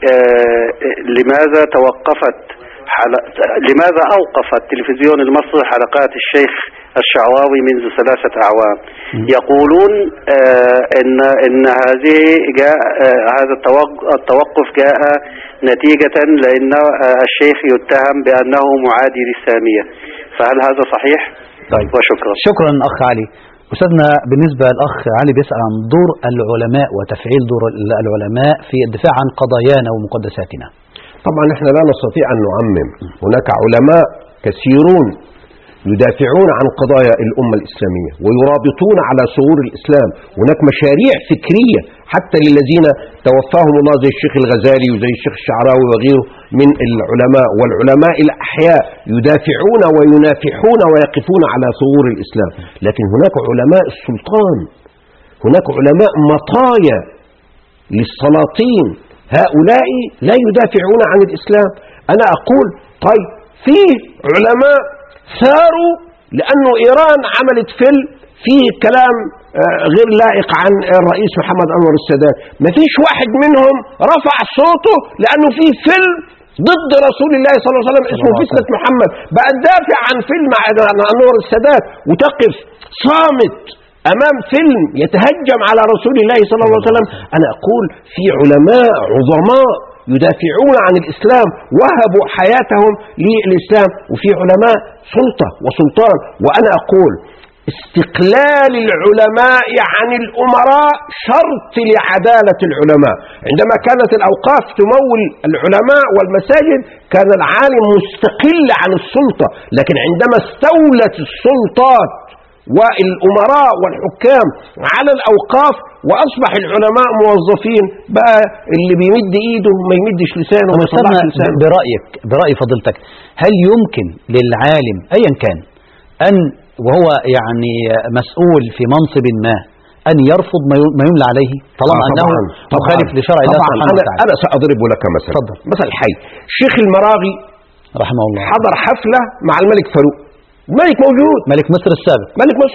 لماذا أوقف التلفزيون المصري حلقات الشيخ الشعراوي منذ 3 أعوام؟ يقولون إن هذا التوقف جاء نتيجة لأن الشيخ يتهم بأنه معادي للسامية، فهل هذا صحيح؟ طيب وشكرا. شكرا أخ علي. أستاذنا بالنسبة للأخ علي بيسأل عن دور العلماء وتفعيل دور العلماء في الدفاع عن قضايانا ومقدساتنا. طبعا احنا لا نستطيع أن نعمم، هناك علماء كثيرون يدافعون عن قضايا الأمة الإسلامية ويرابطون على ثغور الإسلام. هناك مشاريع فكرية حتى للذين توفاهم الله زي الشيخ الغزالي وزي الشيخ الشعراوي وغيره من العلماء، والعلماء الأحياء يدافعون وينافحون ويقفون على ثغور الإسلام. لكن هناك علماء السلطان، هناك علماء مطايا للسلاطين، هؤلاء لا يدافعون عن الإسلام. أنا أقول طيب في علماء ثاروا لأنه إيران عملت فيلم فيه كلام غير لائق عن الرئيس محمد أنور السادات، ما فيش واحد منهم رفع صوته لأنه فيه فيلم ضد رسول الله صلى الله عليه وسلم اسمه فتنة محمد، بقى تدافع عن فيلم عن أنور السادات وتقف صامت أمام فيلم يتهجم على رسول الله صلى الله عليه وسلم. أنا أقول في علماء عظماء يدافعون عن الإسلام وهبوا حياتهم للإسلام، وفي علماء سلطة وسلطان. وأنا أقول استقلال العلماء عن الأمراء شرط لعدالة العلماء. عندما كانت الأوقاف تمول العلماء والمساجد كان العالم مستقل عن السلطة، لكن عندما استولت السلطات والأمراء والحكام على الأوقاف وأصبح العلماء موظفين، بقى اللي بيمد إيده ما يمدش لسانه وما يطلعش لسانه. برأي فضيلتك، هل يمكن للعالم أيا كان أن وهو يعني مسؤول في منصب ما أن يرفض ما يملى عليه طالما أنه مخالف لشرع الله سبحانه وتعالى؟ أنا سأضرب لك مثل حي. الشيخ المراغي رحمه الله حضر حفلة مع الملك فاروق، الملك موجود، ملك مصر السابق،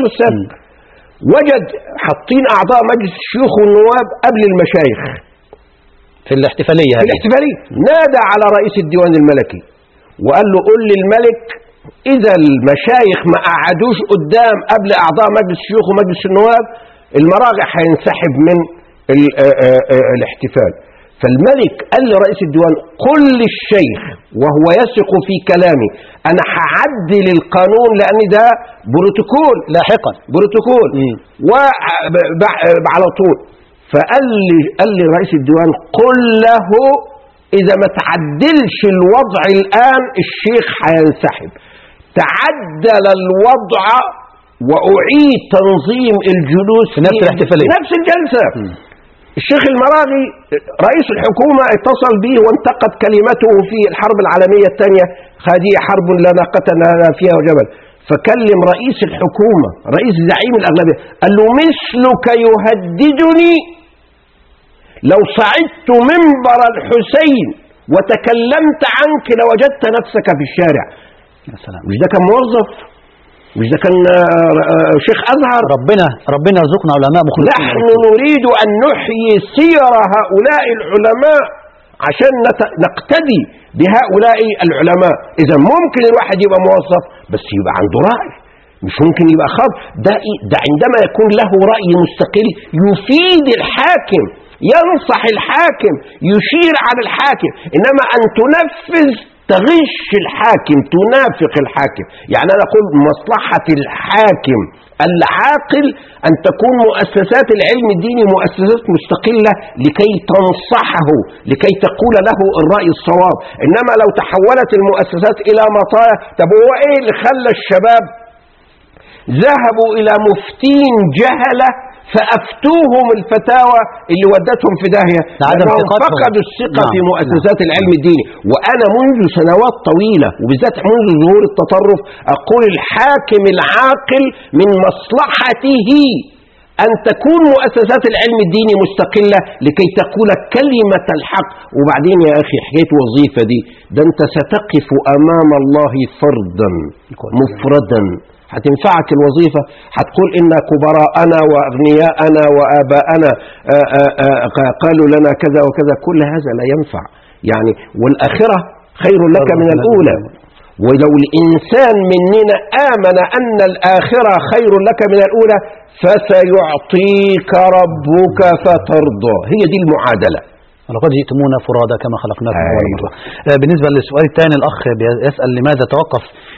وجد حاطين أعضاء مجلس الشيوخ والنواب قبل المشايخ في الاحتفالية نادى على رئيس الديوان الملكي وقال له قل للملك إذا المشايخ ما قعدوش قدام قبل أعضاء مجلس الشيوخ ومجلس النواب المراجع هينسحب من الاحتفال. فالملك قال لرئيس الديوان قل للشيخ وهو يثق في كلامي أنا هعدل القانون لأن ده بروتوكول لاحقا وعلى طول. فقال لي رئيس الديوان قل له إذا ما تعدلش الوضع الآن الشيخ هينسحب. تعدل الوضع وأعيد تنظيم الجلوس في نفس الاحتفالية نفس الجلسة. الشيخ المراغي رئيس الحكومة اتصل به وانتقد كلمته في الحرب العالمية الثانية هذه حرب لا ناقة لنا فيها وجبل. فكلم رئيس الحكومة رئيس زعيم الأغلبية قال له مثلك يهددني لو صعدت منبر الحسين وتكلمت عنك لوجدت نفسك في الشارع. يا سلام. مش ده كان موظف؟ مش ده كان شيخ أزهر؟ ربنا يرزقنا علماء مخلصين. نحن نريد أن نحيي سير هؤلاء العلماء عشان نقتدي بهؤلاء العلماء. إذا ممكن الواحد يبقى موظف بس يبقى عنده رأي، مش ممكن يبقى خاض. ده عندما يكون له رأي مستقل يفيد الحاكم، ينصح الحاكم، يشير على الحاكم. إنما أن تنفذ تغش الحاكم، تنافق الحاكم. يعني أنا أقول مصلحة الحاكم العاقل أن تكون مؤسسات العلم الديني مؤسسات مستقلة لكي تنصحه، لكي تقول له الرأي الصواب. إنما لو تحولت المؤسسات إلى مطايا، طب هو إيه اللي خلى الشباب ذهبوا إلى مفتين جهلة فأفتوهم الفتاوى اللي ودتهم في داهية؟ لأنهم فقدوا الثقة في مؤسسات العلم الديني. وأنا منذ سنوات طويلة وبالذات منذ ظهور التطرف أقول الحاكم العاقل من مصلحته أن تكون مؤسسات العلم الديني مستقلة لكي تقول كلمة الحق. وبعدين يا أخي حكاية وظيفة دي ده أنت ستقف أمام الله فردا مفردا. هتنفعك الوظيفة؟ هتقول إن كبراءنا وأغنياءنا وآباءنا قالوا لنا كذا وكذا. كل هذا لا ينفع يعني. والآخرة خير لك من الأولى. ولو الإنسان مننا آمن أن الآخرة خير لك من الأولى فسيعطيك ربك فترضى. هي دي المعادلة. ولقد جئتمونا فرادا كما خلقناكم أول مرة. بالنسبة للسؤال الثاني الأخ يسأل لماذا توقف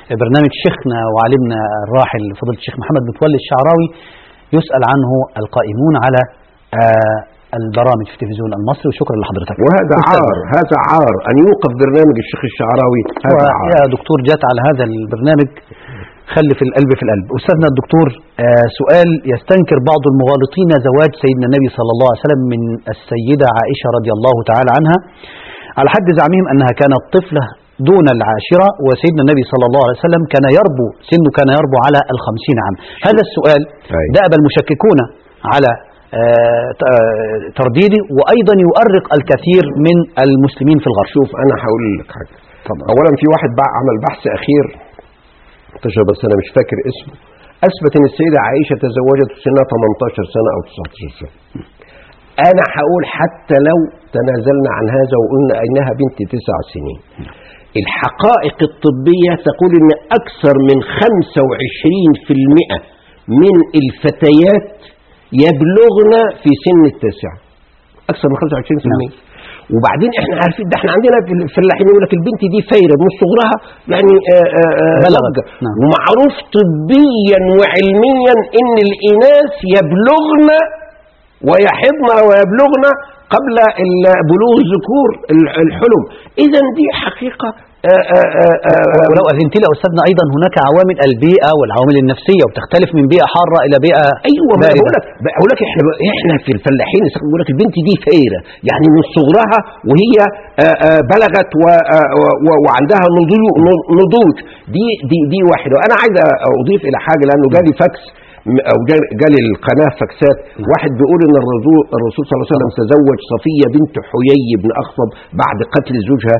برنامج شيخنا وعالمنا الراحل فضيلة الشيخ محمد متولي الشعراوي يسأل عنه القائمون على البرامج في التلفزيون المصري، وشكرا لحضرتك. وهذا عار، هذا عار أن يوقف برنامج الشيخ الشعراوي. هذا عار. يا دكتور جات على هذا البرنامج خلي في القلب في القلب. أستاذنا الدكتور، سؤال يستنكر بعض المغالطين زواج سيدنا النبي صلى الله عليه وسلم من السيدة عائشة رضي الله تعالى عنها، على حد زعمهم أنها كانت طفلة دون العاشرة، وسيدنا النبي صلى الله عليه وسلم كان يربو على 50 عام. هذا السؤال دأب المشككون على ترديده، وأيضا يؤرق الكثير من المسلمين في الغرب. شوف أنا هقول لك حاجة. أولا في واحد عمل بحث أخير انتشر بس أنا مش فاكر اسمه، أثبت أن السيدة عائشة تزوجت سنة 18 سنة أو 19 سنة. أنا هقول حتى لو تنازلنا عن هذا وقلنا أنها بنت 9 سنين، الحقائق الطبية تقول أن أكثر من 25% من الفتيات يبلغن في سن التاسعة، أكثر من 25%. وبعدين احنا عارفين ده، احنا عندنا في الفلاحين يقول لك البنت دي فايرة من صغرها يعني بلغت. ومعروف طبيا وعلميا ان الاناث يبلغن ويحضن ويبلغن قبل بلوغ الذكور الحلم. اذا دي حقيقة. ولو أذنت لي أستاذنا أيضا هناك عوامل البيئة والعوامل النفسية، وتختلف من بيئة حارة إلى بيئة أيوة. بقول لك إحنا في الفلاحين بيقول لك البنت دي فايرة، يعني من صغرها وهي بلغت وعندها نضوج. دي واحدة. وأنا عايز أضيف إلى حاجة، لأنه جالي فاكس أو جالي القناة فاكسات، واحد بيقول إن الرسول صلى الله عليه وسلم تزوج صفية بنت حيي بن أخطب بعد قتل زوجها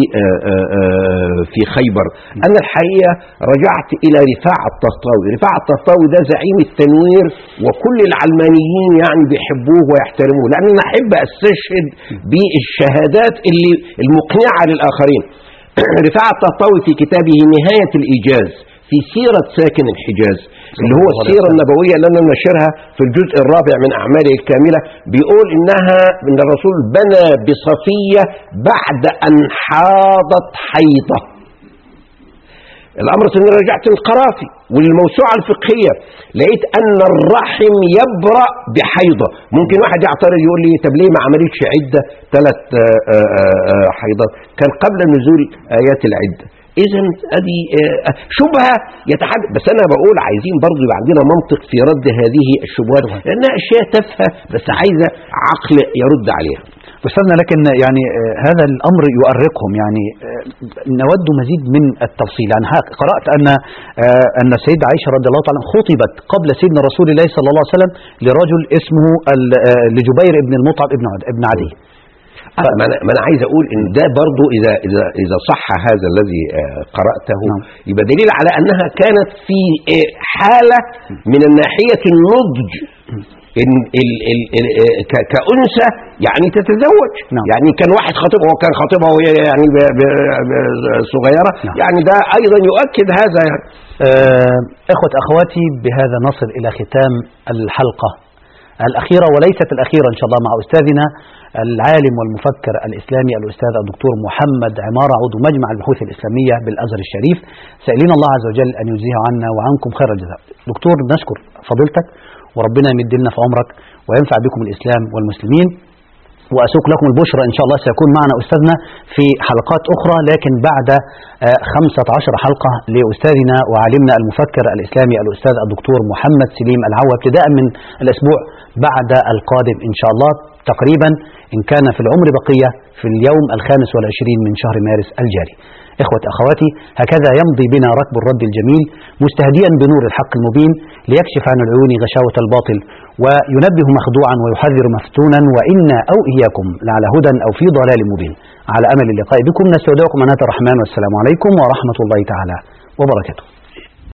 في خيبر. أنا الحقيقة رجعت إلى رفاعة الطهطاوي. رفاعة الطهطاوي ده زعيم التنوير، وكل العلمانيين يعني بيحبوه ويحترموه، لأن أنا أحب أستشهد بالشهادات اللي المقنعة للآخرين. رفاعة الطهطاوي في كتابه نهاية الإيجاز في سيرة ساكن الحجاز، اللي هو السيرة النبوية اللي أنا نشرها في الجزء الرابع من أعماله الكاملة، بيقول إن الرسول بنى بصفية بعد أن حاضت حيضة. الأمر إني رجعت القرافي والموسوعة الفقهية، لقيت أن الرحم يبرأ بحيضة. ممكن واحد يعترض يقول لي طب ليه ما عملتش عدة 3 حيضات؟ كان قبل نزول آيات العدة. إذن أدي شبهة يتحدث. بس أنا بقول عايزين برضو يبقى عندنا منطق في رد هذه الشبهات، لأنها أشياء تافهة بس عايزة عقل يرد عليها. أستاذنا، لكن يعني هذا الأمر يؤرقهم، يعني نود مزيد من التفصيل. يعني قرأت أن السيدة عائشة رضي الله تعالى خطبت قبل سيدنا رسول الله صلى الله عليه وسلم لرجل اسمه لجبير ابن المطعم ابن عدي. ما أنا عايز أقول إن ده برضو إذا صح هذا الذي قرأته يبقى دليل على أنها كانت في حالة من الناحية النضج، كأنثى يعني تتزوج. يعني كان واحد خطيبها وكان خطيبها وهي يعني صغيرة. يعني ده أيضا يؤكد هذا. يعني إخوة أخواتي، بهذا نصل إلى ختام الحلقة الأخيرة وليست الأخيرة إن شاء الله، مع أستاذنا العالم والمفكر الإسلامي الأستاذ الدكتور محمد عمارة، عضو مجمع البحوث الإسلامية بالأزهر الشريف. سائلين الله عز وجل أن يجزيه عنا وعنكم خير الجزاء. دكتور، نشكر فضيلتك، وربنا يمد لنا في عمرك وينفع بكم الإسلام والمسلمين. وأسوق لكم البشرى إن شاء الله سيكون معنا أستاذنا في حلقات أخرى، لكن بعد 15 حلقة لأستاذنا وعالمنا المفكر الإسلامي الأستاذ الدكتور محمد سليم العوا، ابتداء من الأسبوع بعد القادم إن شاء الله، تقريبا إن كان في العمر بقية في اليوم 25 من شهر مارس الجاري. إخوة أخواتي، هكذا يمضي بنا ركب الرد الجميل مستهديا بنور الحق المبين ليكشف عن العيون غشاوة الباطل، وينبه مخدوعا ويحذر مفتونا، وإنا أو إياكم لعلى هدى أو في ضلال مبين. على أمل اللقاء بكم نستودعكم أمانات الرحمن، والسلام عليكم ورحمة الله تعالى وبركاته.